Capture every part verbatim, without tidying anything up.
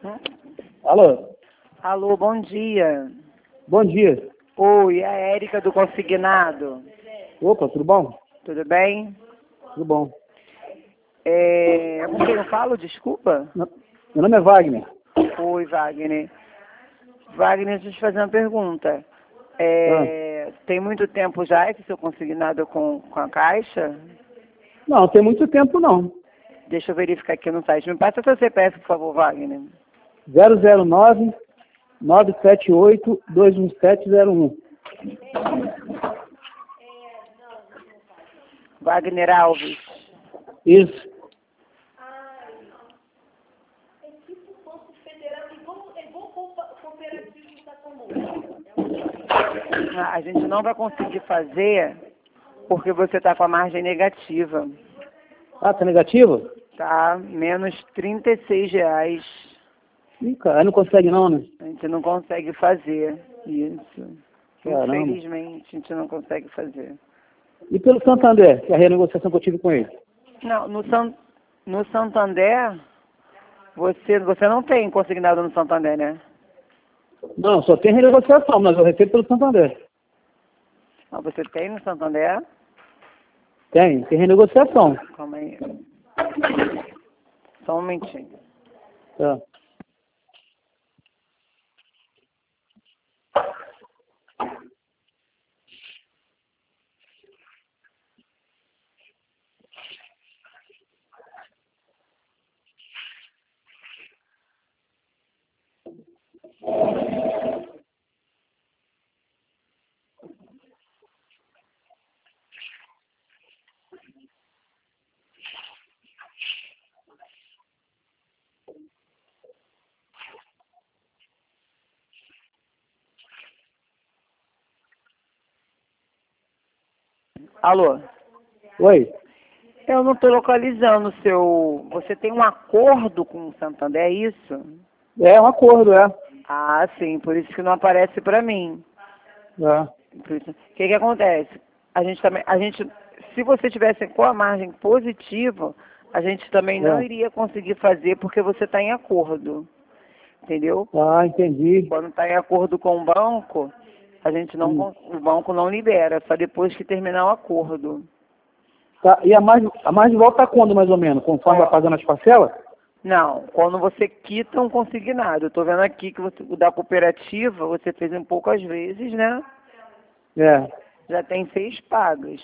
Hum? Alô? Alô, bom dia. Bom dia. Oi, é a Érica do Consignado. Opa, tudo bom? Tudo bem? Tudo bom. É... Com quem eu falo, desculpa? Meu nome é Wagner. Oi, Wagner. Wagner, deixa eu te fazer uma pergunta. É... Ah. Tem muito tempo já esse seu consignado com, com a Caixa? Não, tem muito tempo não. Deixa eu verificar aqui no site. Me passa seu C P F, por favor, Wagner. zero zero nove, nove sete oito, dois um sete zero um. Wagner Alves. Isso. A gente não vai conseguir fazer porque você está com a margem negativa. Ah, tá negativo? Tá, menos trinta e seis reais. Ih, cara, aí não consegue não, né? A gente não consegue fazer isso. Caramba. Infelizmente, a gente não consegue fazer. E pelo Santander, que é a renegociação que eu tive com ele? Não, no, San, no Santander, você, você não tem consignado no Santander, né? Não, só tem renegociação, mas eu recebo pelo Santander. Ah, você tem no Santander? Tem, tem renegociação. Calma aí. Só um momentinho. Tá. Alô? Oi? Eu não estou localizando o seu... Você tem um acordo com o Santander, é isso? É um acordo, é. Ah, sim, por isso que não aparece para mim. É. O que que acontece? A gente também, a gente, se você tivesse com a margem positiva, a gente também não É. iria conseguir fazer porque você está em acordo, entendeu? Ah, entendi. Quando está em acordo com o banco, a gente não, Hum. o banco não libera, só depois que terminar o acordo. Tá. E a margem, a margem volta quando, mais ou menos? Conforme Ó, vai pagando as parcelas? não, quando você quita um consignado, eu estou vendo aqui que você, o da cooperativa você fez em poucas vezes, né? É. Já tem seis pagas.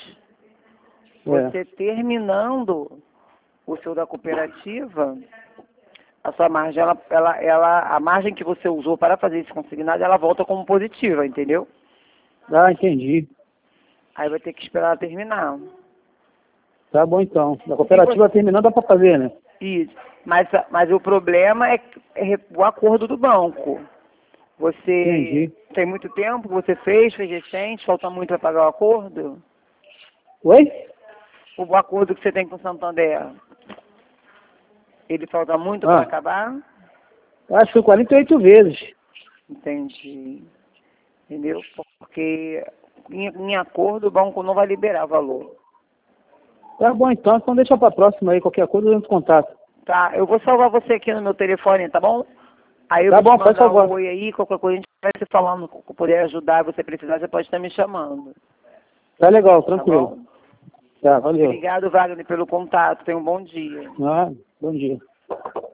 É. Você terminando o seu da cooperativa, a sua margem, ela, ela, ela, a margem que você usou para fazer esse consignado, ela volta como positiva, entendeu? Ah, entendi. Aí vai ter que esperar ela terminar. Tá bom então. Da cooperativa você... terminando dá para fazer, né? Isso. Mas, mas o problema é, é o acordo do banco. Você Entendi. tem muito tempo que você fez, fez recente, falta muito para pagar o acordo? Oi? O acordo que você tem com o Santander, ele falta muito para Ah, acabar? acho que foi quarenta e oito vezes. Entendi. Entendeu? Porque em, em acordo o banco não vai liberar valor. Tá bom então, então deixa para próxima aí, qualquer coisa eu entro em contato. Tá? Eu vou salvar você aqui no meu telefone, tá bom? Aí eu Tá vou te bom, faz mandar um favor. oi aí, qualquer coisa a gente vai se falando, se puder ajudar, você precisar, você pode estar me chamando. Tá legal, Tá tranquilo. bom? Tá, valeu. Obrigado, Wagner, pelo contato. Tenha um bom dia. Ah, bom dia.